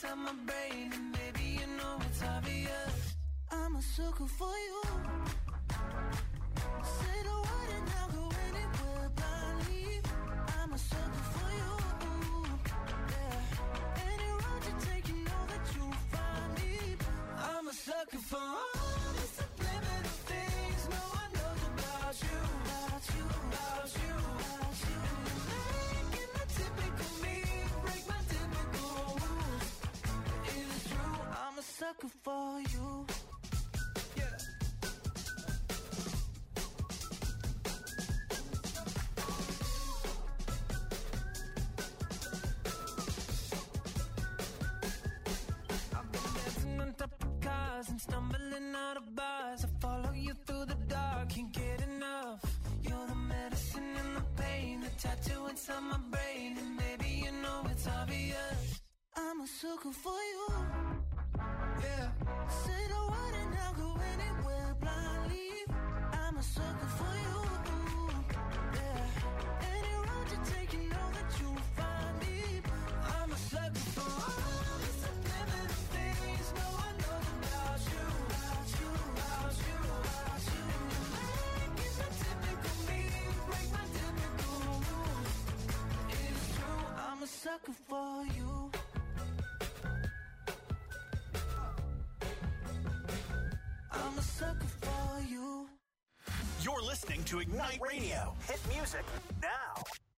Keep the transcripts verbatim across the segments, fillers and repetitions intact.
inside my brain, and maybe you know it's obvious. I'm a sucker for you. Say the word and I'll go anywhere blindly. I'm a sucker for you. Yeah. Any road you take, you know that you'll find me. I'm a sucker for all the subliminal things no one knows about you. About you, about you, about you. Making the typical me break my typical rules. It is true, I'm a sucker for you. And stumbling out of bars, I follow you through the dark, can't get enough. You're the medicine and the pain, the tattoo inside my brain, and maybe you know it's obvious. I'm a sucker for you. Yeah. Say the word and I'll go anywhere blindly. I'm a sucker for you. Yeah. Any road you take, you know that you'll find me. I'm a sucker for all the subliminal things no one knows about you, about you, about you, about you. Making the typical me break my typical rules. It's true, I'm a sucker for you. I'm a sucker for you. You're listening to Ignite Radio. Hit music now.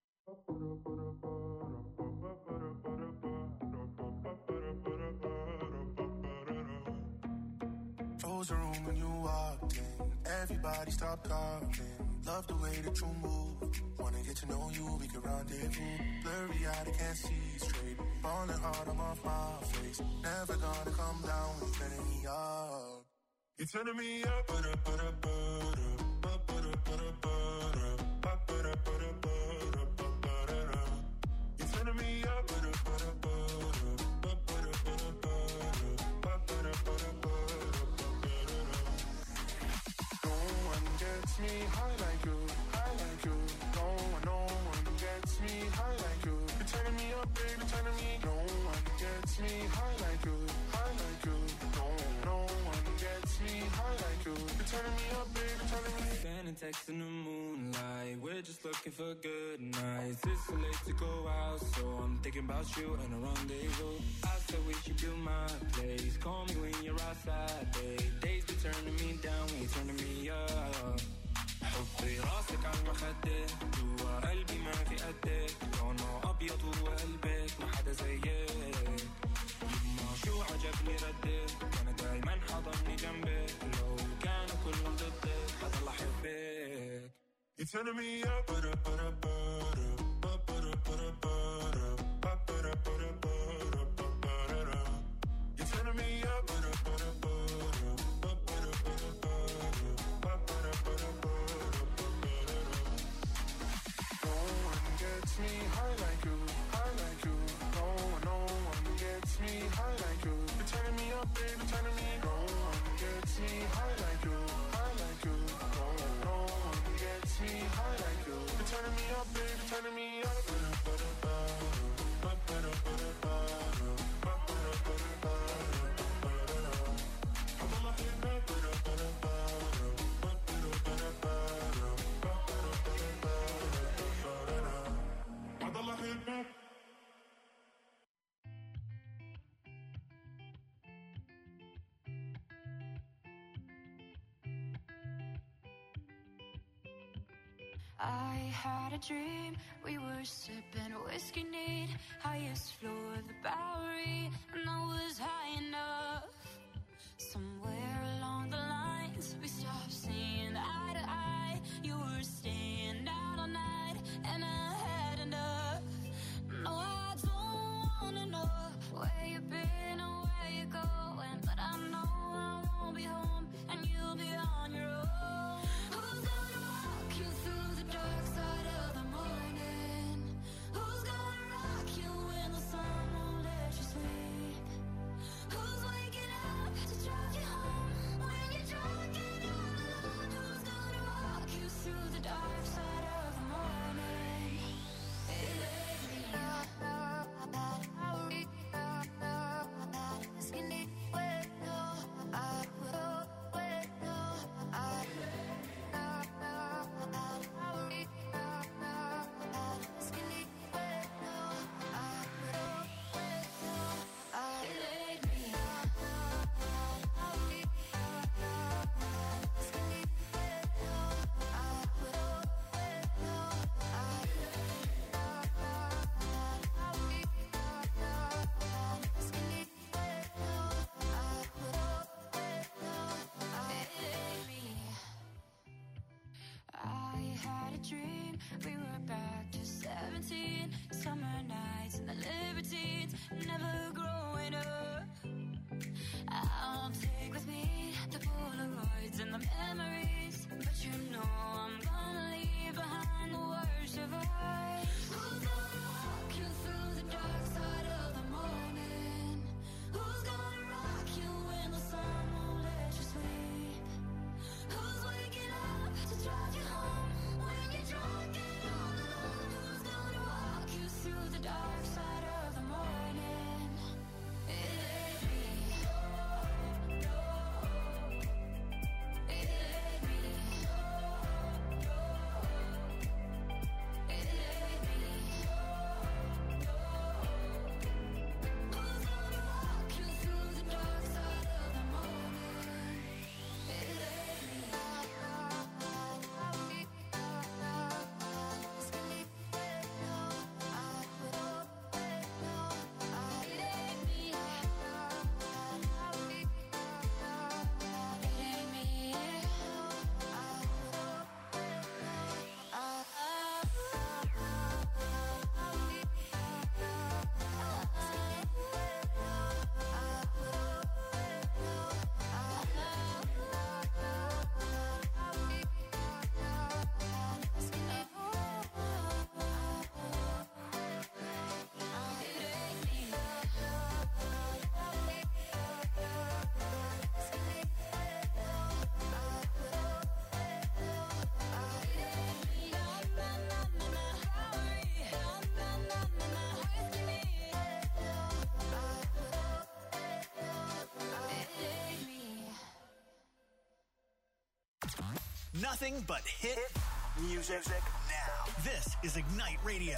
Froze the room when you walked in. Everybody stopped talking. Love the way that you move. Wanna get to know you, we can rendezvous. Blurry eyed, I can't see straight. Falling hard, I'm off my face. Never gonna come down when you're turning me up. You're turning me up, but up, but up, but up, but up, but up, but up, but up, but up, but up, but up. You're turning me up, but up, but up, but up, but up, but up, but up, but up, but up. No one gets me high like you, high like you. No one, no one gets me high like you. You're turning me up, baby, turning me. No one gets me high like you, high like you. No, no one gets me high like you. You're turning me up, baby, turning me. Sending texts in the moonlight. We're just looking for good nights. It's so late to go out, so I'm thinking about you and a rendezvous. I said we should do my place. Call me when you're outside, babe. Days be turning me down when you're turning me up. حطي راسك على المخدة جوا قلبي ما في قدك لونه أبيض وقلبك ما حدا زيك يما شو عجبني ردك أنا دايما حضني جنبك لو كانوا كلهم ضدك حضل أحبك. You're turning me up, but up, but up, but up, but up, but up, but up, but up, but up, but up, but up. You're turning me up, but up, but up, but up, but up, but up, but up, but up. Gets me high like you, high like you. No one, no one gets me high like you. You're turning me up, baby, turning me. No one gets me high like you, high like you. No, no one gets me high like you. You're turning me up, baby, turning me up. I had a dream, we were sipping whiskey neat, highest floor of the Bowery, and I was high enough. Somewhere along the lines, we stopped seeing eye to eye. You were staying out all night, and I had enough. No, I don't wanna know where you've been or where you're going, but I know I won't be home, and you'll be on your own. Who's gonna walk you through the dark side of the morning? Who's gonna rock you when the Nothing but hit music now. This is Ignite Radio.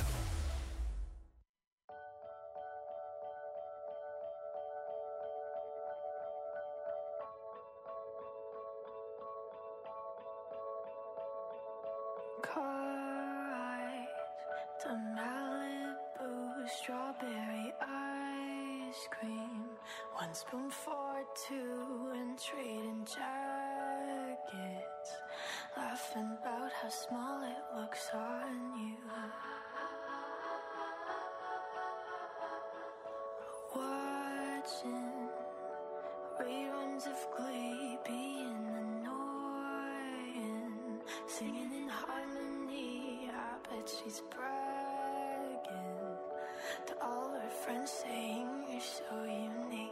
Car ride to Malibu, strawberry ice cream, one spoon for two, and trading jackets, laughing about how small it looks on you. Watching reruns of Glee, being annoying, singing in harmony. I bet she's bragging to all her friends, saying you're so unique.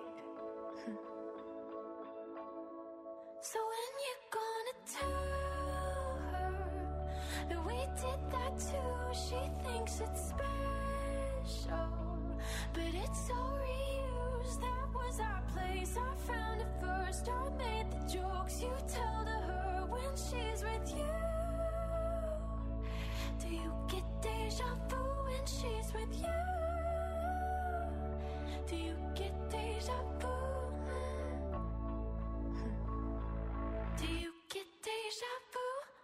So when you gonna tell her that we did that too? She thinks it's special, but it's all reused. That was our place, I found it first. I made the jokes you tell to her when she's with you. Do you get deja vu when she's with you? Do you get deja vu? Do you get deja vu?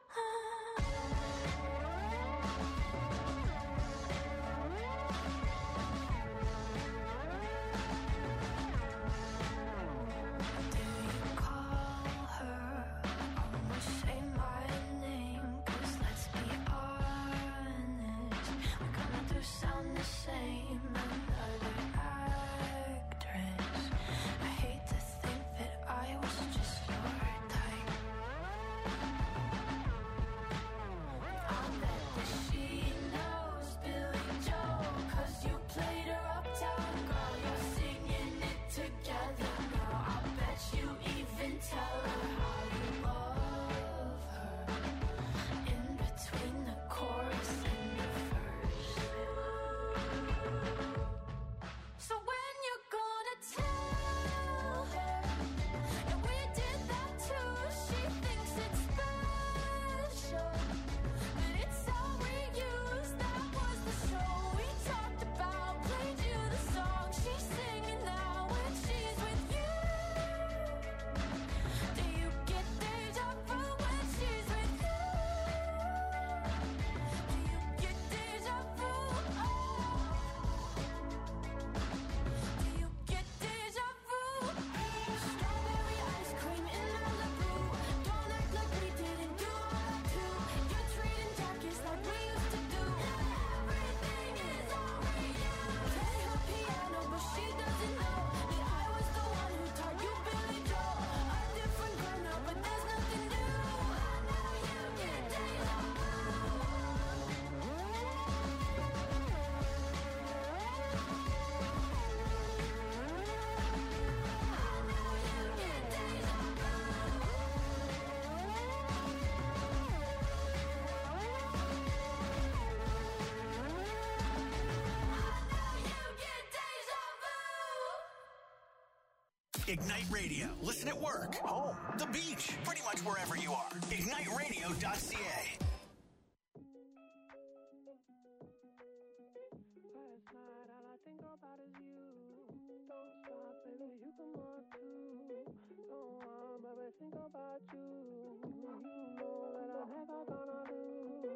Do you call her? Almost say my name, 'cause let's be honest, we kinda do sound the same. Another actress. I hate to think that I was just your type. I'll bet that she knows Billy Joel, 'cause you played her uptown girl. You're singing it together now. I'll bet you even tell her how you love her in between the chorus and the verse. So when you're gonna tell her that we did that too? She thinks it's special, but it's all reused. That was the show we talked about. Played you the song she's singing now when she's with you. Do you get deja vu when she's with you? Do you get deja vu? Oh. Do you get deja vu? Strawberry ice cream in Malibu. Don't act like we didn't do all that too. You're trading jackets like we used to do. Everything is all reused. Play her piano, but she doesn't know that I was the one who taught you Billy Joel. A different girl now, but there's nothing new. I know you get deja vu. Ignite Radio. Listen at work, home, the beach, pretty much wherever you are. ignite radio dot c a. Last night, all I think about is you. Don't stop, baby, you can walk too. Don't want, baby, think about you. You know that I'm never gonna lose.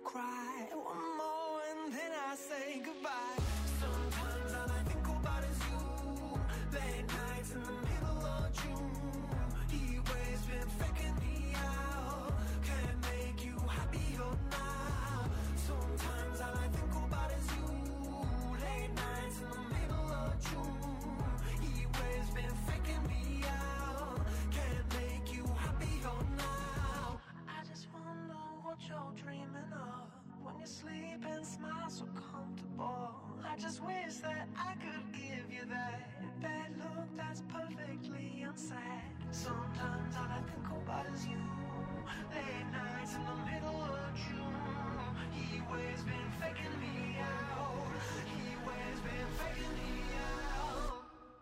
cry. One more and then I say goodbye. Sometimes all I think about is you. Late nights in the middle of June. He waves been faking me out. Can't make you happier now. Sometimes all I think about is you. Late nights in the middle of June. He waves been faking me out. Can't make you happier now. I just wonder what you're dreaming of when you sleep and smile so comfortable. I just wish that I could give you that that look that's perfectly unsaid. Sometimes all I think about is you. Late nights in the middle of June. He waves been faking me out. He waves been faking me out.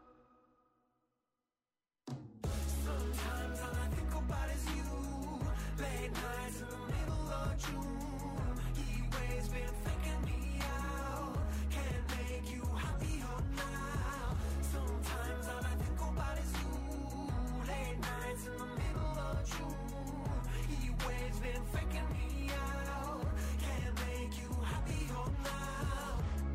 Sometimes all I think about is you. Late nights in the middle of June. He waves been faking me out. Can't make you happier now. Sometimes all I think about is you. Late nights in the middle of June. He waves been faking me out. Can't make you happier now.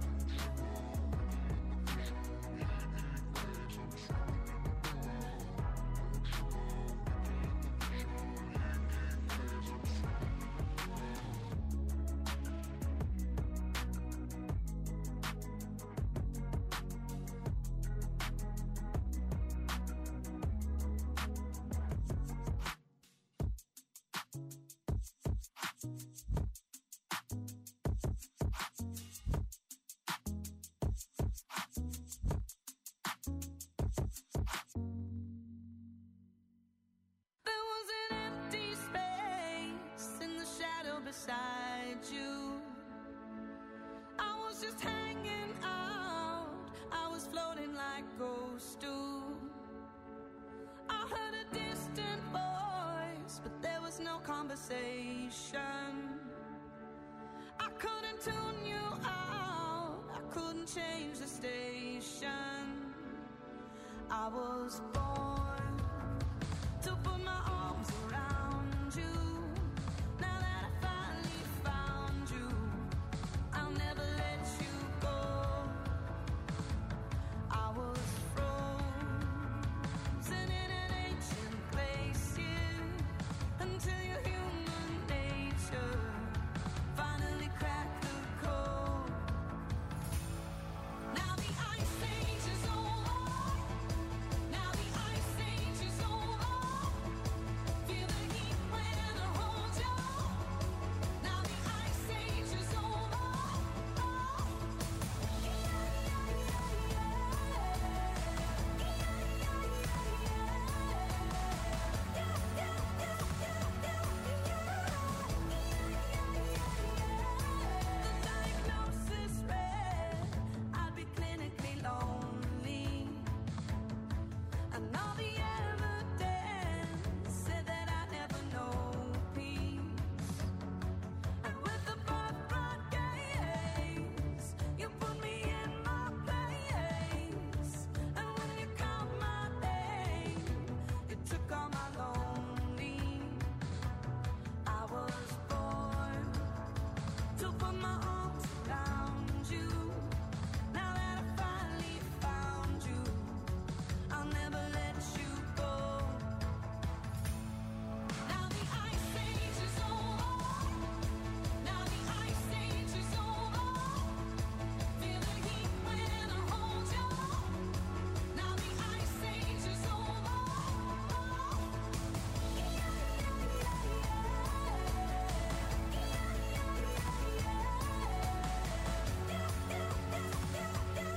There was an empty space in the shadow beside you. I was just hanging out. I was floating like ghosts do. I heard a distant voice, but there was no conversation. I couldn't tune you out. I couldn't change the station. I was born to put my arms around you. Now that I finally found you, I'll never let you go. I was frozen in an ancient glacier until your human nature finally cracked the code. Now the ice age is over. Now the ice age is over. Feel the heat when I hold you. Now the ice age is over. Oh. Yeah, yeah, yeah, yeah. Yeah, yeah, yeah, yeah. Yeah, yeah, yeah, yeah, yeah. The diagnosis read I'd be clinically lonely. And all the evidence said that I never know peace. And with the birth brought gaze, you put me in my place. And when you called my name, it took all my lonely. I was born to put my arms around you. Now that I finally found you, I'll never let you go. Now the ice age is over. Now the ice age is over. Feel the heat when I hold you. Now the ice age is over. Oh. Yeah, yeah, yeah, yeah. Yeah, yeah, yeah, yeah. Yeah, yeah, yeah, yeah,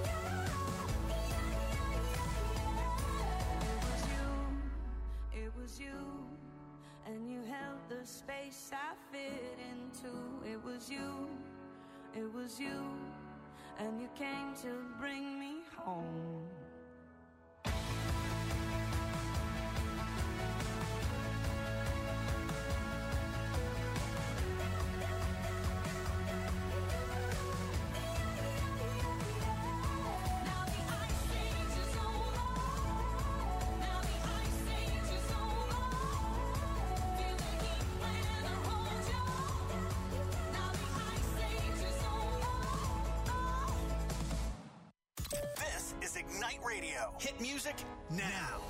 yeah. It was you, it was you, and you held the space I fit into. It was you, it was you, and you came to bring me home. Now the ice age is over. Now the ice age is over. Feel the heat when I hold you. is Ignite Radio. Hit music now.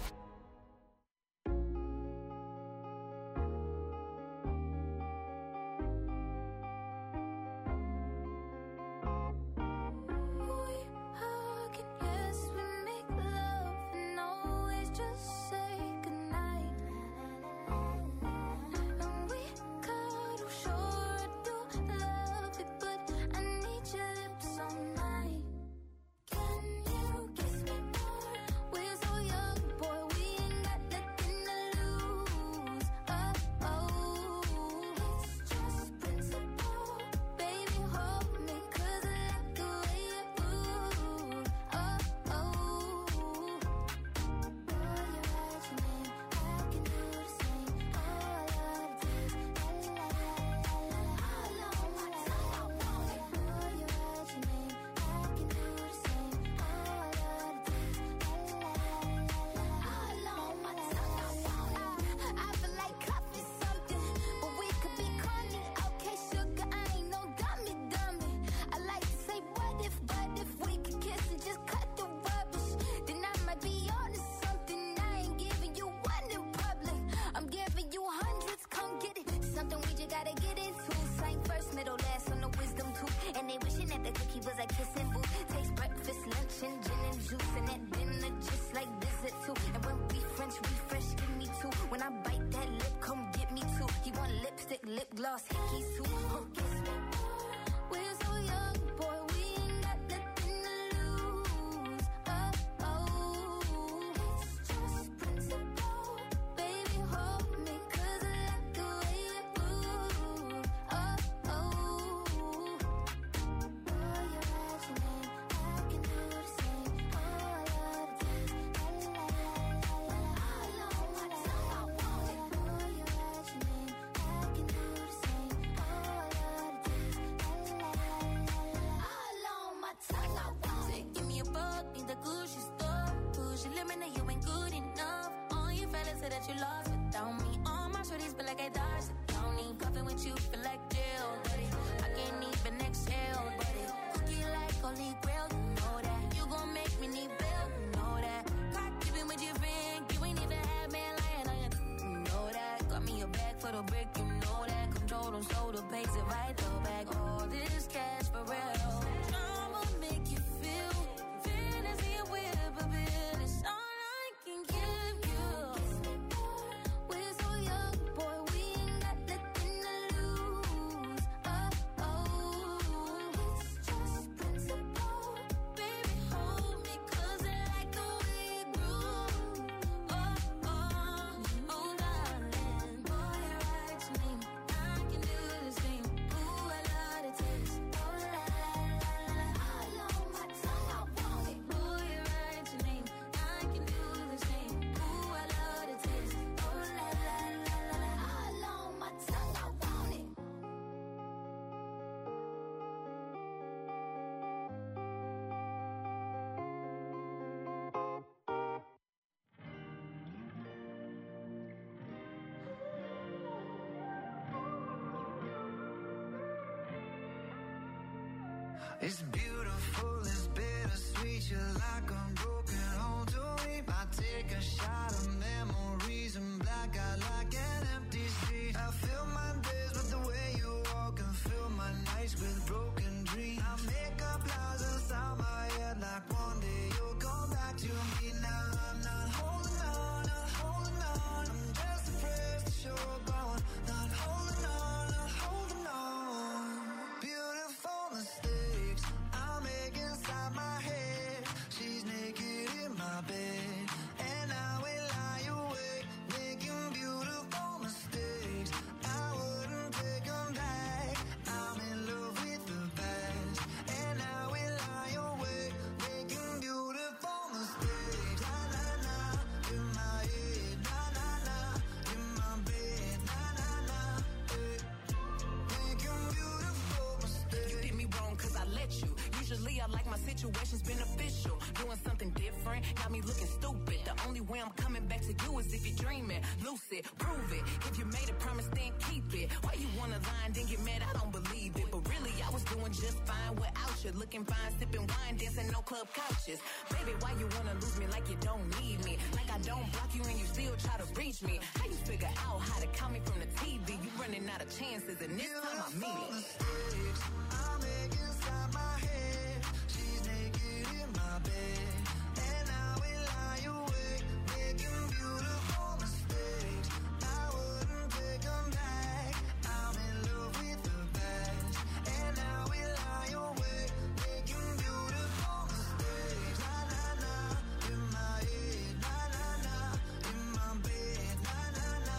It's beautiful, it's bittersweet. You're like a broken home to me. I take a shot of memories and black out like an empty street. I fill my days with the way you walk and fill my nights with broken dreams. I make up lies inside my head like one day you'll come back to me. Now I'm not holding on, not holding on. I'm just afraid to show up going. Not holding on, not holding on. Beautiful mistakes I make inside my head. She's naked in my bed, and I will lie awake, making beautiful mistakes. I wouldn't take them back. I'm in love with the past, and I will lie awake, making beautiful mistakes. Na na na, in my head. Na na na, in my bed. Na na na, eh. Making beautiful mistakes. You did me wrong cause I let you. Usually I like my situation's beneficial. Doing something different, got me looking stupid. The only way I'm coming back to you is if you're dreaming. Lucid, prove it. If you made a promise, then keep it. Why you wanna lie and then get mad? I don't believe it. But really, I was doing just fine without you. Looking fine, sipping wine, dancing no club couches. Baby, why you wanna lose me like you don't need me? Like I don't block you and you still try to reach me. How you figure out how to call me from the T V? You running out of chances and this time I mean it. Mistakes I make inside my head. She's naked in my bed, and I will lie awake, making beautiful mistakes. I wouldn't take them back. I'm in love with the past, and I will lie awake, making beautiful mistakes. Na na na, in my head, na na na, in my bed, na na na,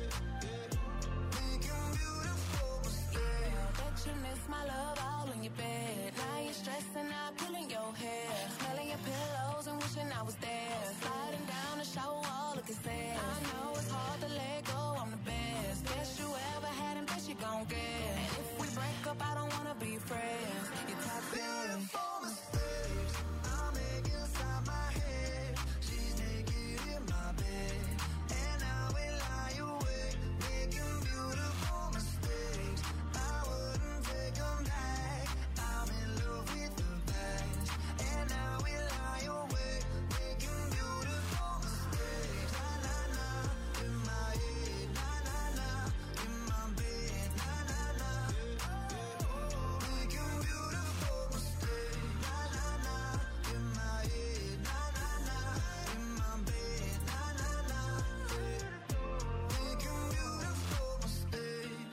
making beautiful mistakes. Yeah, bet you miss my love all in your bed. Now you're stressing out, pulling your hair, smelling your pillows and wishing I was there. Sliding down the shower wall, looking sad. I know it's hard to let go, I'm the best. Best you ever had and best you gon' get. And if we break up, I don't wanna be friends. You're toxic. Beautiful mistakes I make inside my head. She's naked in my bed, and I will lie awake, making beautiful mistakes. I wouldn't take them back. I'm in love with the past, and I will lie awake, making beautiful mistakes. Na na na, in my head, na na na, in my bed, na na na, making beautiful mistakes. Na na na, in my head, na na na, in my bed, na na na, making beautiful mistakes.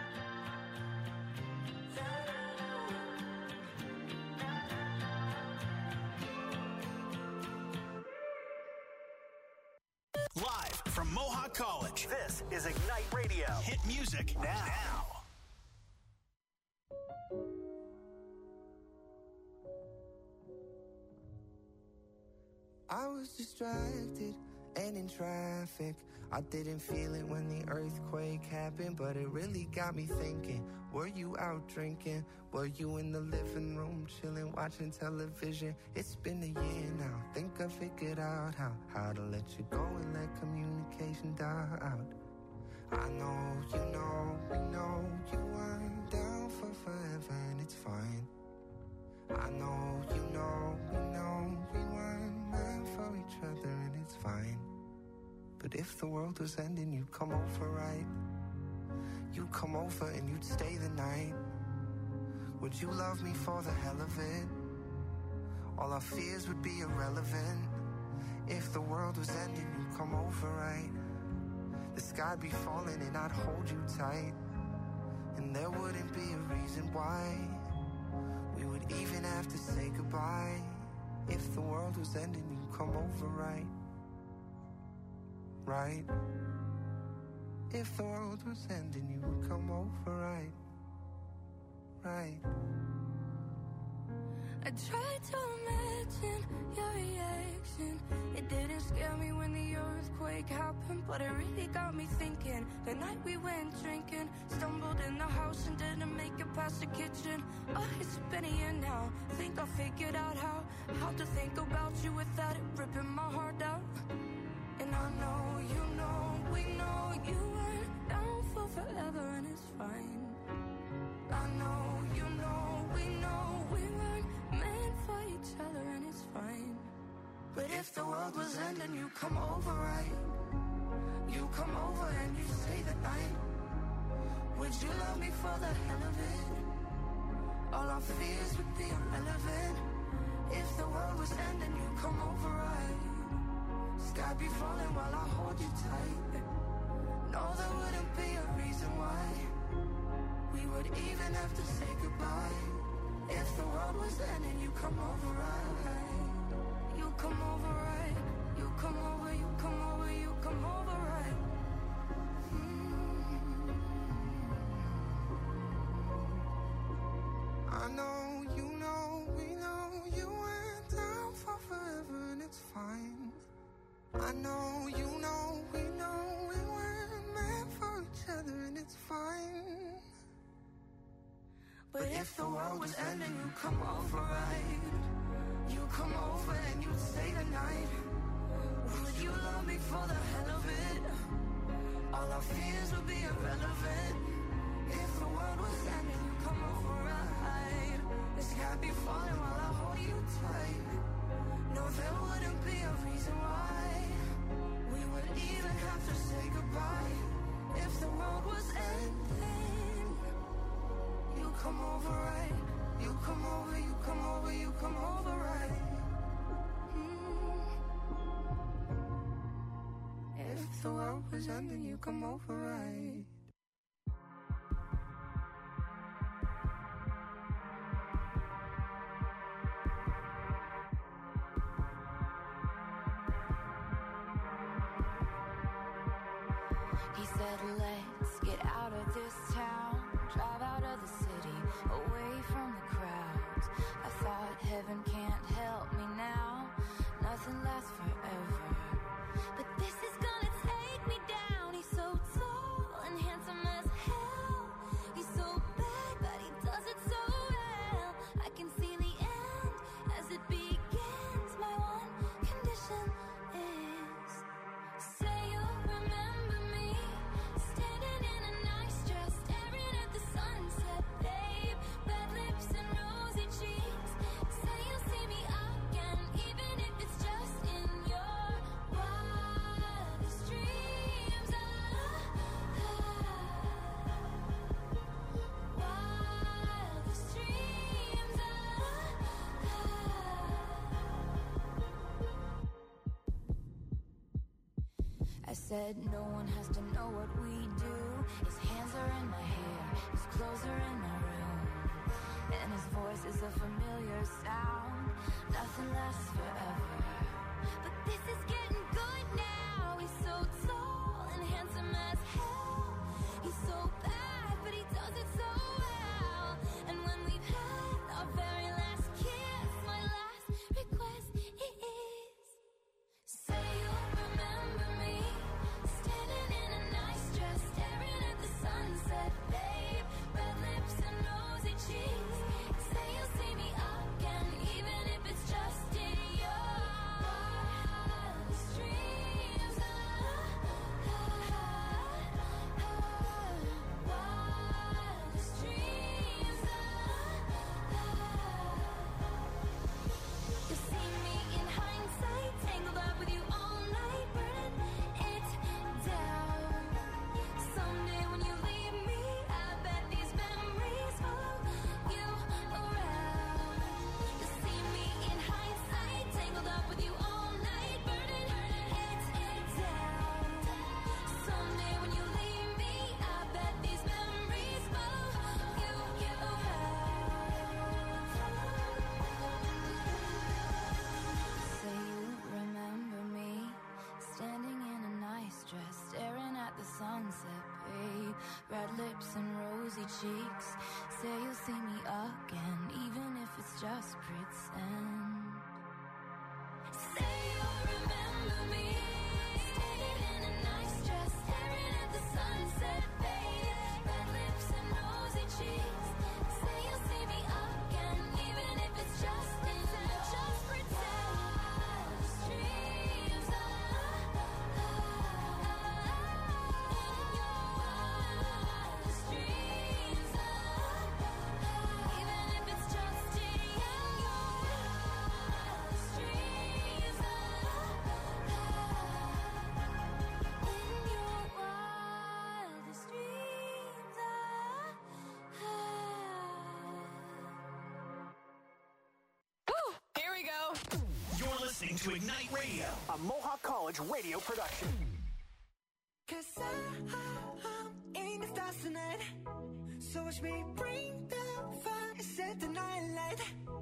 Live from Mohawk College, this is Ignite Radio. Hit music now. I was distracted and in traffic. I didn't feel it when the earthquake happened, but it really got me thinking. Were you out drinking? Were you in the living room chilling, watching television? It's been a year now. Think I figured out how how to let you go and let communication die out. I know, you know, we know you weren't down for forever, and it's fine. I know, you know, we know we weren't meant for each other, and it's fine. But if the world was ending, you'd come over, right? You'd come over and you'd stay the night. Would you love me for the hell of it? All our fears would be irrelevant. If the world was ending, you'd come over, right? The sky'd be falling and I'd hold you tight, and there wouldn't be a reason why we would even have to say goodbye. If the world was ending, you'd come over, right? Right? If the world was ending, you would come over, right? Right? I tried to imagine your reaction. It didn't scare me when the earthquake happened, but it really got me thinking. The night we went drinking, stumbled in the house and didn't make it past the kitchen. Oh, it's been a year now. Think I figured out how How to think about you without it ripping my heart out. And I know, you know, we know you weren't down for forever, and it's fine. I know, you know, we know we weren't meant for each other, and it's fine. But if the world was ending, you come over, right? You come over and you stay the night. Would you love me for the hell of it? All our fears would be irrelevant. If the world was ending, you come over, right? Sky be falling while I hold you tight. No, there wouldn't be a reason why we would even have to say goodbye. If the world was ending, you come over, right? You come over, right? You come over, you come over, you come over, right? Mm. I know, you know, we know you went down for forever, and it's fine. I know, you know, we know we weren't meant for each other, and it's fine. But if the world was ending, you come over, right? tonight? Would you love me for the hell of it? All our fears would be irrelevant. If the world was ending, you come over right. This happy falling while I hold you tight. No, there wouldn't be a reason why we would even have to say goodbye. If the world was ending, you come over right. You come over, you come over, you come over right. Mm. If the world was ending, you come over right. He said, let's get out of this town, drive out of the city, away from the crowds. I thought heaven can't help me now, nothing lasts forever. But this is gonna take me down. He's so tall and handsome as hell. He's so bad, but he does it so well. I can see the end as it begins. My one condition is, say you'll remember me, standing in a nice dress, staring at the sunset, babe. Red lips and rosy cheeks. Say you'll see me again, even if it's just in your wildest dreams. Ah, ah, wildest dreams. Ah, ah. I said no one has to know what we do. His hands are in my hair, his clothes are in my room, and his voice is a familiar sound. Nothing lasts forever, but this is getting good now. He's so tall and handsome as hell. He's so bad, but he does it so well. And when we've had our very last kiss, my last request is, say you'll remember me, standing in a nice dress, staring at the sunset, babe. Red lips and rosy cheeks. Say you'll see me again, even if it's just in your wildest dreams. Ah, ah, ah, wildest dreams. Ah, ah. You see me in hindsight, tangled up with you all night, burning it down. Someday when you leave me, I bet these memories follow you around. You see me in hindsight, tangled up with you all night, burning it down. Someday when you leave me, I bet these memories follow you around. Say you remember me, standing in a nice dress, staring at the sunset, babe. Red lips and rosy cheeks. Say you'll see me again, even if it's just pretend. Say you'll remember me, standing in a nice dress, staring at the sunset, babe. Red lips and rosy cheeks. Say you'll see me again, even if it's just in just pretend. Wildest dreams. Ah, ah, ah, in your wildest dreams. Ah, ah, even if it's just in your wildest dreams. Ah, ah, in your wildest dreams. Ah, ah. Woo! Here we go. You're listening to Ignite Radio, a Mohawk College radio production. Cause I, I'm in the stars tonight. So watch me bring the fire, set the night light.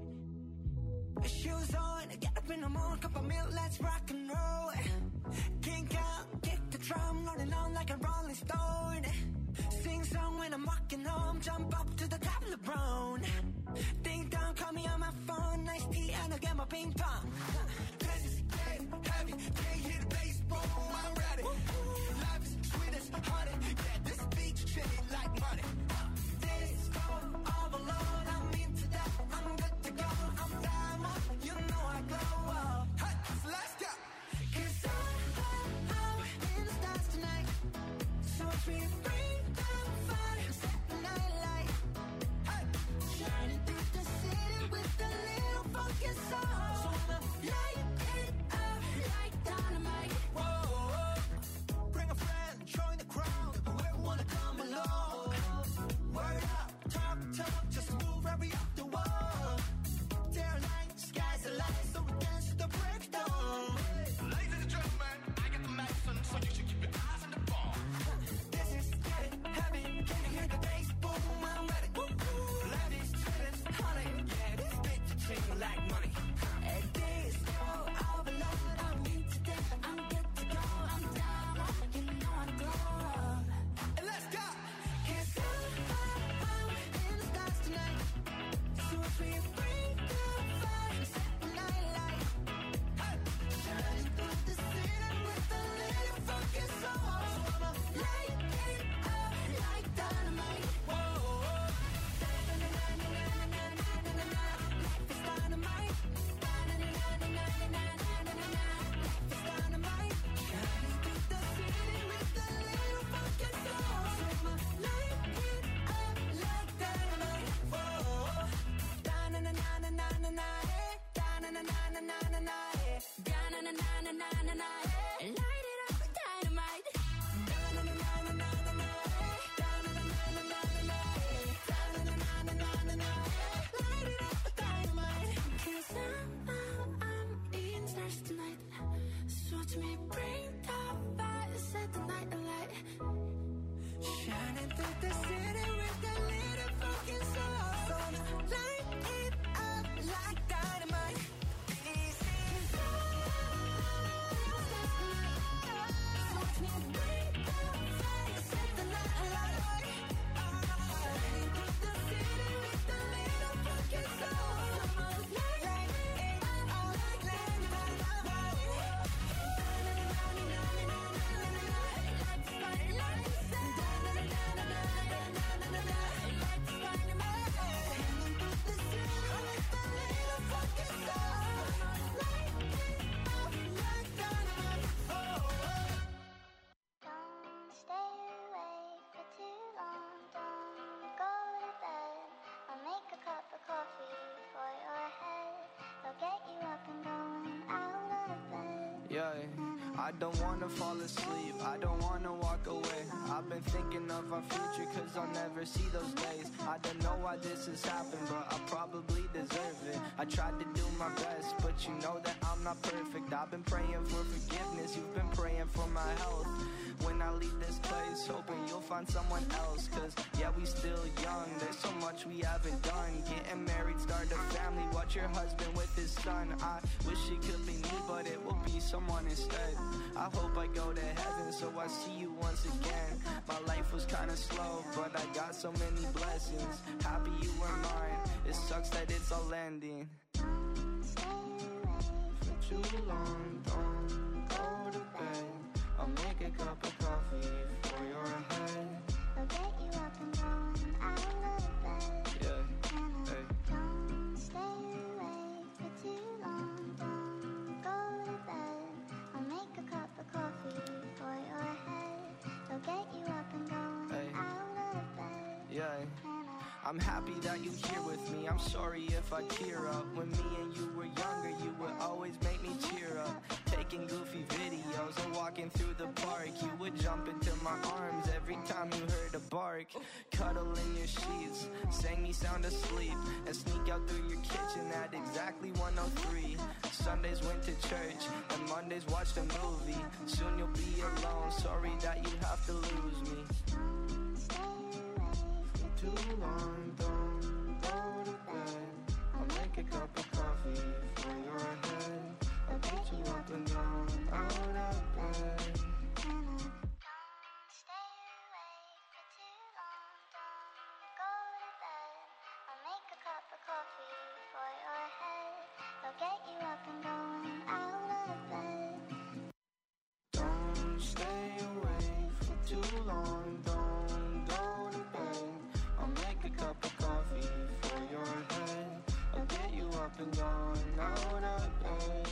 Shoes on, get up in the morning, cup of milk, let's rock and roll. Kink out, kick the drum, rolling on like a rolling stone. Sing song when I'm walking home, jump up to the top of the brown. Ding dong, call me on my phone, nice tea and I'll get my ping pong. This is getting heavy, can't hear the bass, boom, I'm ready. Life is sweet as honey, yeah, this beach chilly like money. This go all alone, I'm into that, I'm good to go, I'm diamond, you know I glow up. Hot like Yeah, I don't wanna fall asleep, I don't wanna walk away. I've been thinking of our future cause I'll never see those days. I don't know why this has happened, but I probably deserve it. I tried to do my best, but you know that I'm not perfect. I've been praying for forgiveness, you've been praying for my health. When I leave this place, hoping you'll find someone else. Cause yeah, we still young, there's so much we haven't done. Getting married, start a family, watch your husband with his son. I wish it could be me, but it will be someone instead. I hope I go to heaven so I see you once again. My life was kinda slow, but I got so many blessings. Happy you were mine, it sucks that it's all ending. For too long, don't go to bed. I'll make a cup of coffee for your head. I'll get you up and going out of bed. Yeah, hey. Don't stay awake for too long. Don't go to bed. I'll make a cup of coffee for your head. I'll get you up and going Hey. out of bed. Yeah. I'm happy that you're here with me. I'm sorry if I tear up. When me and you were younger, you would always make me cheer up. Taking goofy videos and walking through the park. You would jump into my arms every time you heard a bark. Cuddle in your sheets, sang me sound asleep, and sneak out through your kitchen at exactly one oh three. Sundays went to church, and Mondays watched a movie. Soon you'll be alone, sorry that you have to lose me. Too long, don't go to bed. I'll make a cup of coffee for your head. I'll get you up and down, out of bed. Don't stay awake for too long. Don't go to bed. I'll make a cup of coffee for your head. I'll get you up and going out of bed. Don't stay awake for too long, don't go to bed. I'll make a cup of coffee for your head. I'll get you up and down, out of bed.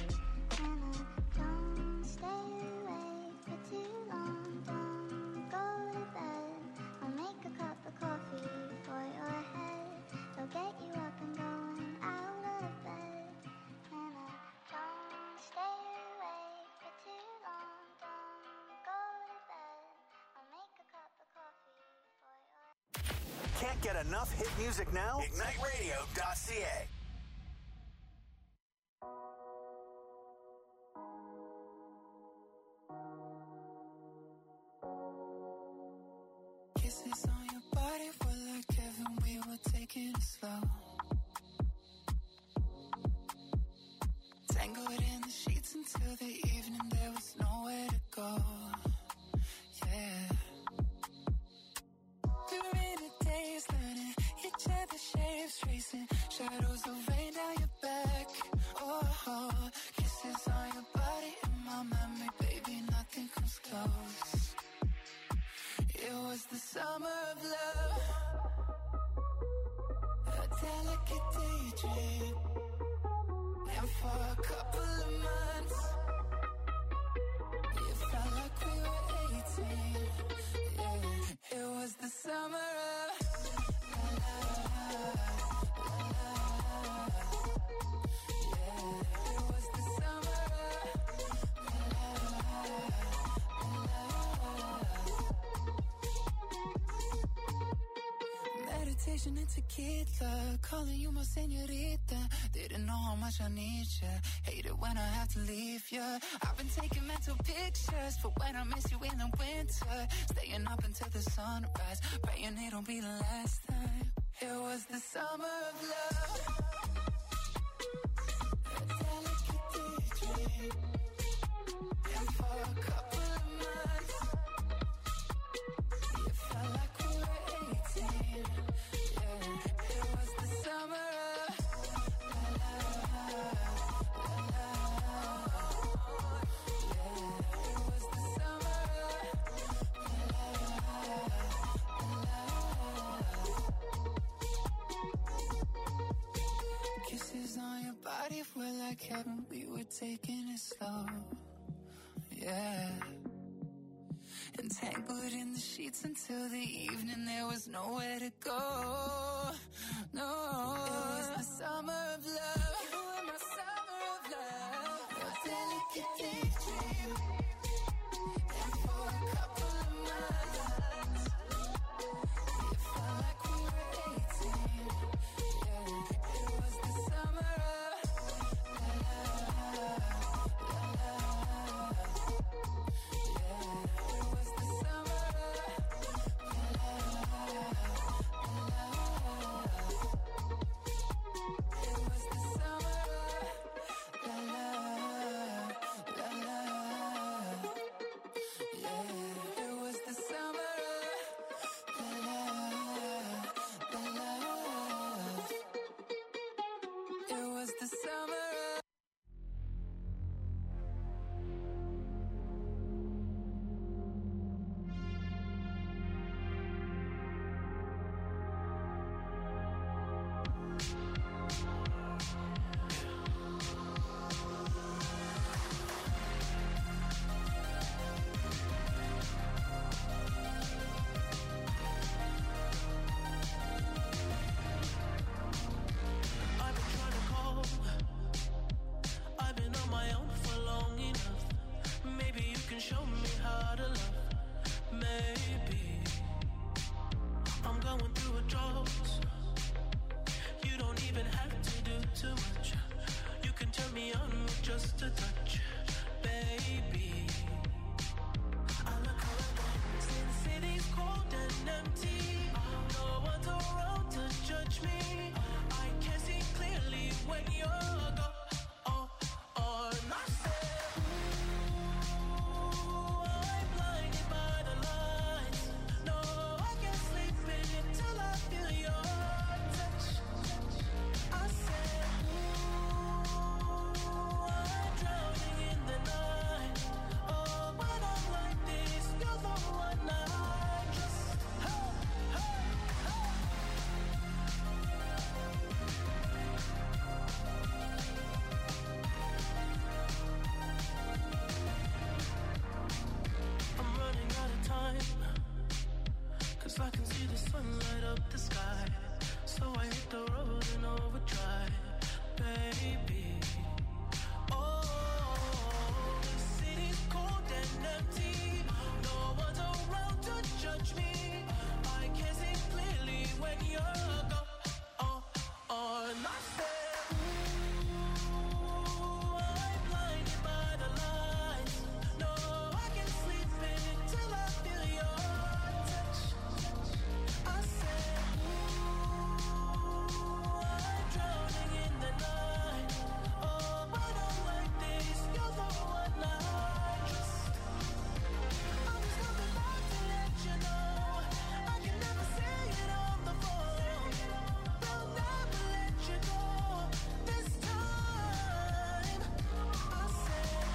Don't stay awake for too long. Don't go to bed. I'll make a cup of coffee for your head. I'll get you up and going out of bed. Don't stay awake for too long. Don't go to bed. I'll make a cup of coffee for your Can't get enough hit music now? Ignite Radio dot C A. Kisses on your body were like heaven, we were taking it slow. Tangled in the sheets until the evening, there was nowhere to go. Yeah. Through rainy days, learning each other's shapes, tracing shadows of rain down your back. Oh, oh, kisses on your body in my memory, baby, nothing comes close. It was the summer of love, a delicate daydream, and for a couple of months, it felt like we were eighteen. Yeah, it was the summer of la la la la la. Yeah, it was the summer of la la la. Meditation and tequila, calling you my señorita. Didn't know how much I need ya. Hate it when I have to leave ya. I've been taking mental pictures for when I miss you in the winter. Staying up until the sunrise, praying it'll be the last time. It was the summer of love, a delicate daydream, and for a couple of months, it felt like we were eighteen. Yeah, it was the summer of la la la la la. Yeah, it was the summer of la la la la. Kisses on your body were like heaven, we were taking it slow. Yeah. Entangled in the sheets until the evening, there was nowhere to go. No, it was the summer of love. You were my summer of love. A delicate just a touch, baby. I look around since city's cold and empty. No one's around to judge me. I can see clearly when you're gone. Oh, oh, and I said, ooh, I'm blinded by the lights. No, I can't sleep until I feel your touch. I said, ooh, I'm drowning in the night. Oh, when I'm like this, you're the one I just, hey, hey, hey. I'm running out of time, 'cause I can see the sun light up the sky. So I hit the road in overdrive, baby. Oh, the city's cold and empty. No one's around to judge me. I can see clearly when you're gone. Oh, oh, and I said, ooh, I'm blinded by the lights. No, I can't sleep until I feel your touch. I said, ooh, I'm drowning in the night. Oh, when I'm like this, you're the one I trust. I'm just coming back to let you know I can never say it on the phone. They'll never let you go this time. I said,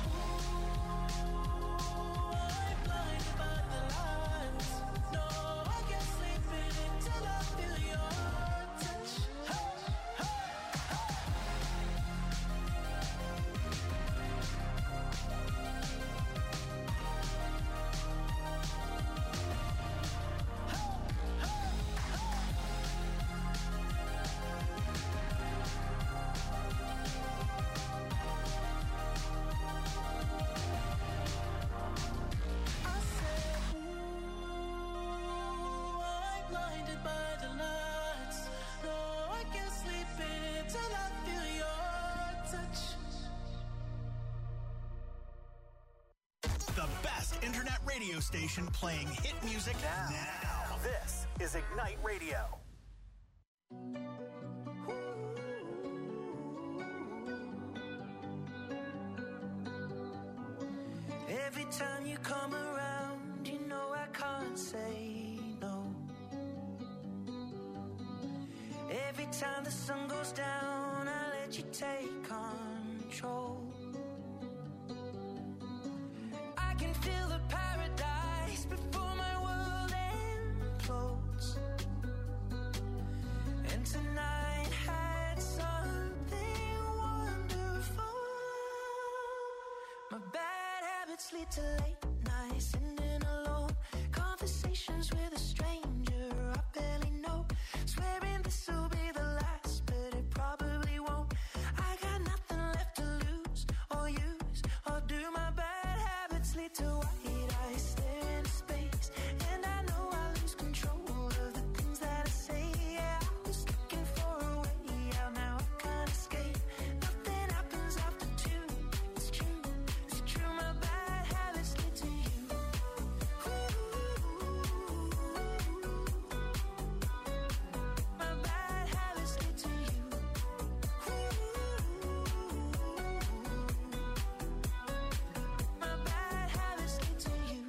ooh, I'm blinded by the lights. No, I can't sleep until I feel your touch. Hey, hey, hey. I said, ooh, I'm blinded by the lights. No, I can't sleep until I feel your touch. The best internet radio station playing hit music now. now. This is Ignite Radio. Every time you come around, you know I can't say no. Every time the sun goes down, I let you take control. I can feel the paradise before my world implodes. And tonight had something wonderful. My bad habits lead to late nights, sitting alone. Conversations with a stranger I barely know. Swearing this will be the last, but it probably won't. I got nothing left to lose or use or do lead to white eyes stare into space, and I know I lose control of the things that I say. Yeah, I was looking for a way out, now I can't escape. Nothing happens after two. It's true, it's true. My bad habits lead to you. My bad habits lead to you. My bad habits lead to you.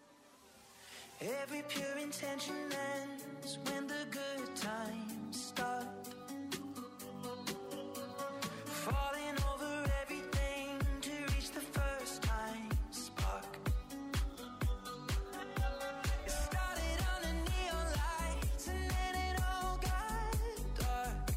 Every pure intention ends when the good times start. Falling over everything to reach the first time spark. It started on the neon lights and then it all got dark.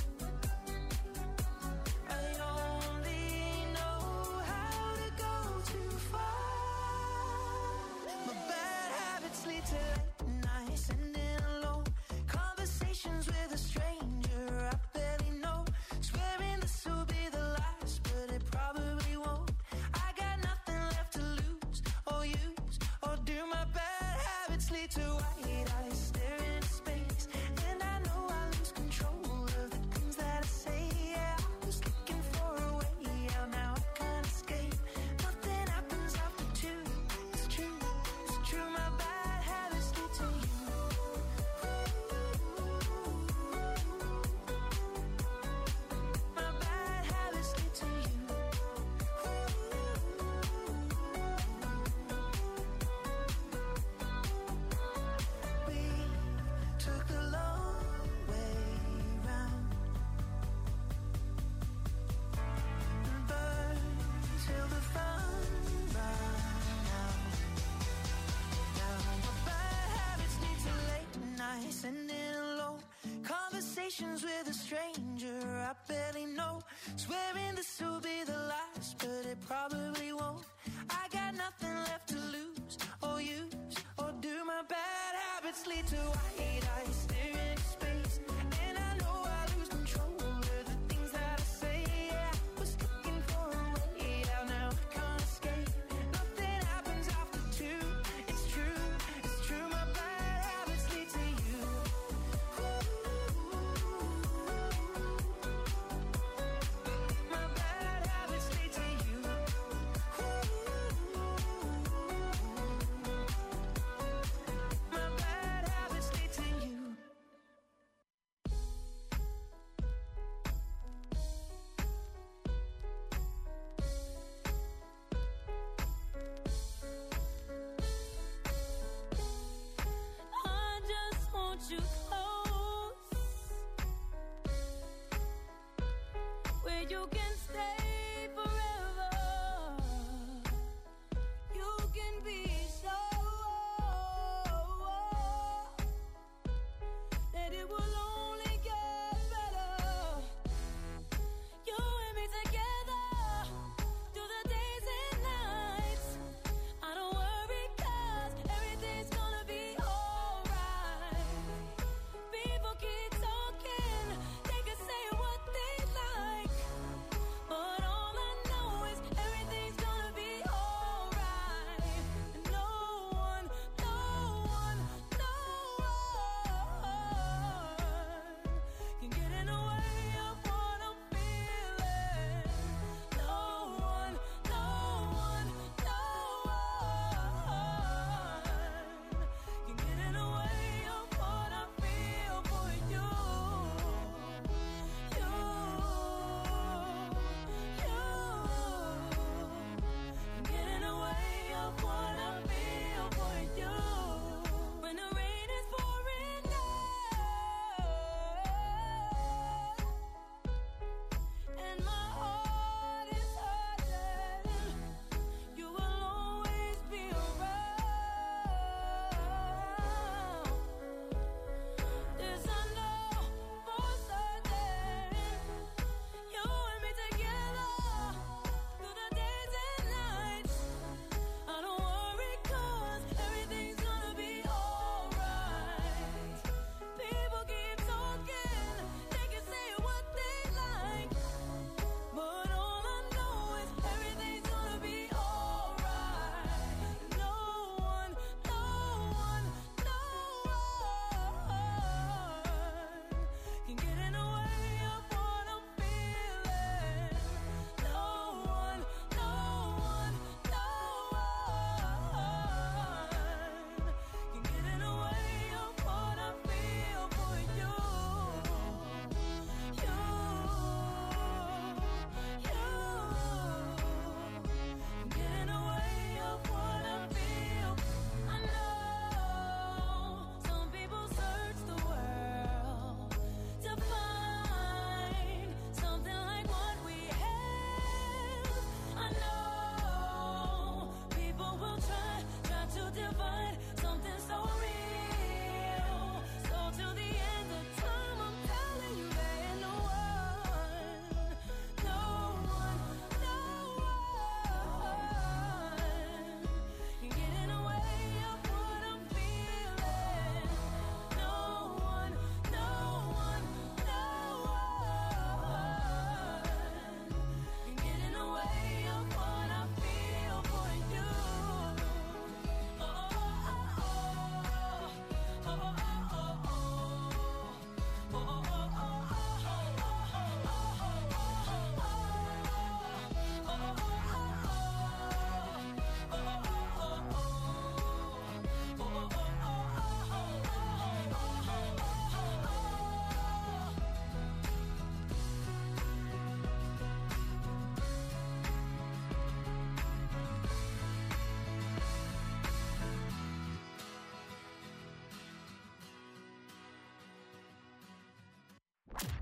I only know how to go too far. My bad habits lead to late nights and in alone conversations with a stranger I barely know. Swearing this will be the last, but it probably won't. I got nothing left to lose or use or do. My bad habits lead to white eyes stare into space, and I know I lose control of the things that I say. Yeah, I was looking for a way out, now I can't escape. Nothing happens after two. It's true, it's true. My bad habits lead to you. My bad habits lead to you. We took the long way round and burned till the fun ran out. Now my bad habits lead to late nights and in alone conversations with a stranger I barely know. Swearing this will be the last, but it probably won't. I got nothing left to lose or use or do. My bad habits lead to white eyes stare into space, and I know I lose control of the things that I say. Yeah, I was looking for a way out, now I can't escape. Nothing happens after two. It's true, it's true. My bad habits lead to you. My bad habits lead to you. My bad habits lead to you.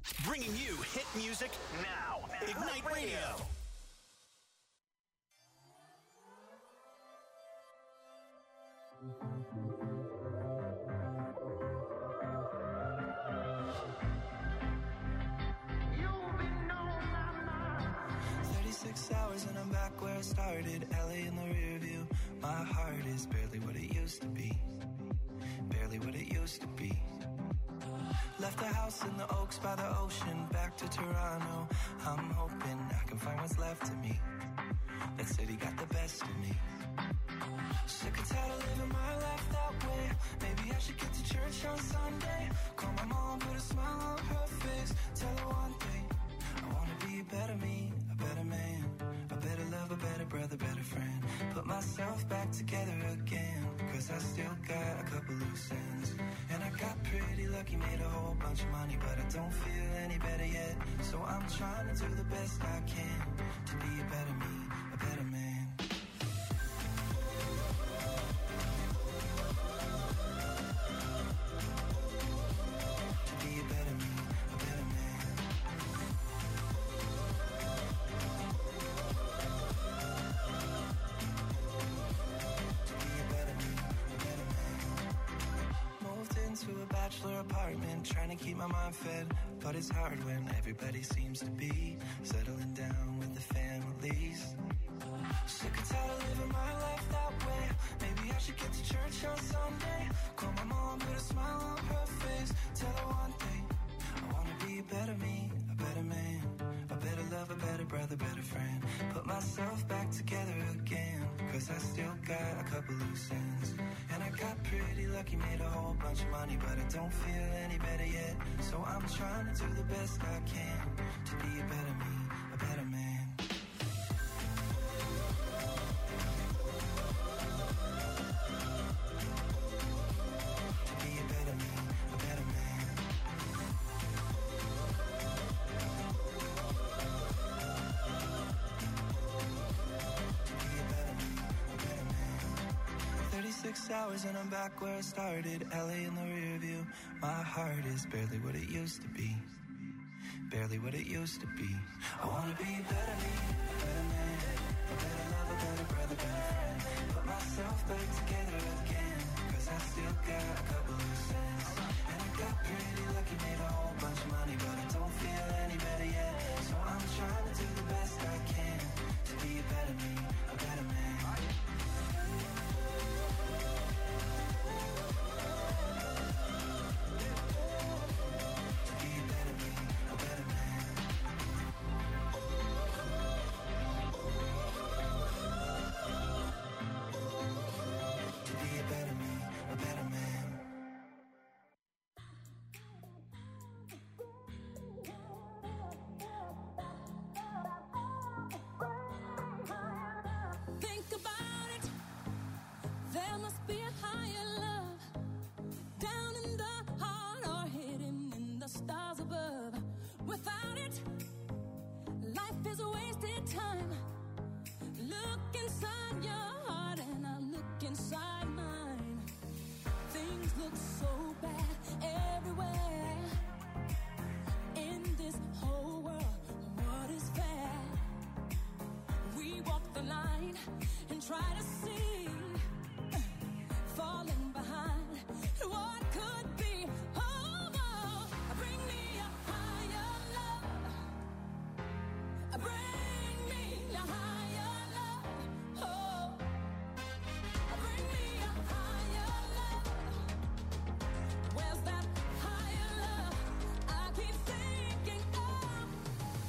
Bringing you hit music now. Ignite Radio. thirty-six hours and I'm back where I started. L A in the rear view. My heart is barely what it used to be. Barely what it used to be. Left the house in the Oaks by the ocean. Back to Toronto. I'm hoping I can find what's left of me. That city got the best of me. Sick and tired of living my life that way. Maybe I should get to church on Sunday. Call my mom, put a smile on her face. Tell her one thing. I wanna be a better me, a better man, a better love, a better brother, better friend. Put myself back together again, cause I still got a couple loose ends. And I got pretty lucky, made a whole bunch of money, but I don't feel any better yet. So I'm trying to do the best I can to be a better me, a better man. To a bachelor apartment, trying to keep my mind fed, but it's hard when everybody seems to be settling down with the families. Sick and tired of living my life that way. Maybe I should get to church on Sunday. Call my mom, put a smile on her face. Tell her one thing. I wanna be a better me, a better man, a better love, a better brother, better friend. Put myself back together again, cause I still got a couple loose ends. And I got pretty lucky, made a whole bunch of money, but I don't feel any better yet. So I'm trying to do the best I can to be a better me, a better man. Six hours and I'm back where I started. L A in the rear view. My heart is barely what it used to be. Barely what it used to be. I wanna be a better me, a better man, a better love, a better brother, better friend. Put myself back together again, cause I still got a couple loose ends. And I got pretty lucky, made a whole bunch of money, but I don't feel any better yet. So I'm trying to do the best I can to be a better me, a better man.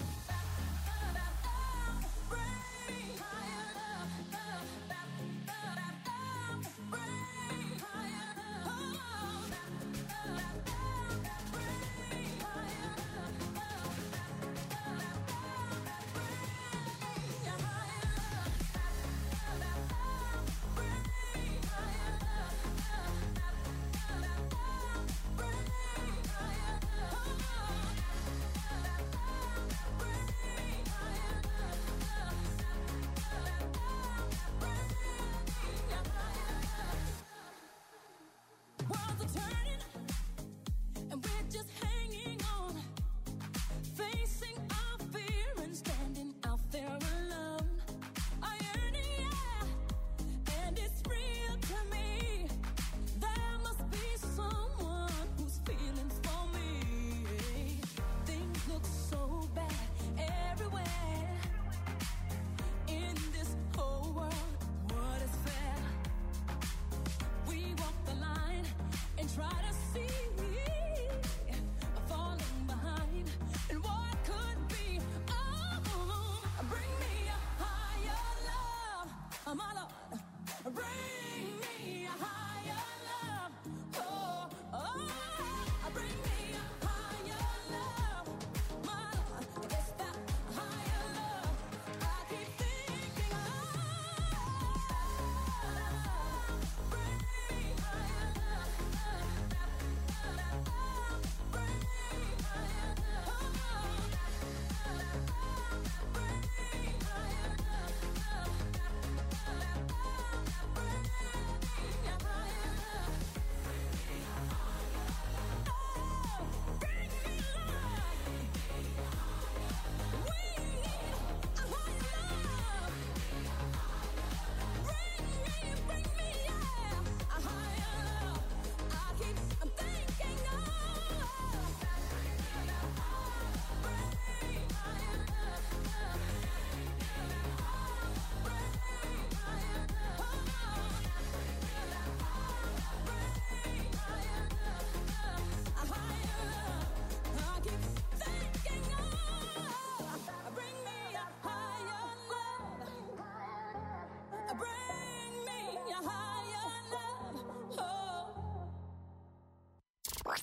Higher love, love, love, love.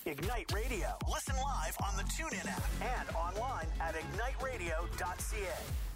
Ignite Radio. Listen live on the TuneIn app and online at ignite radio dot c a.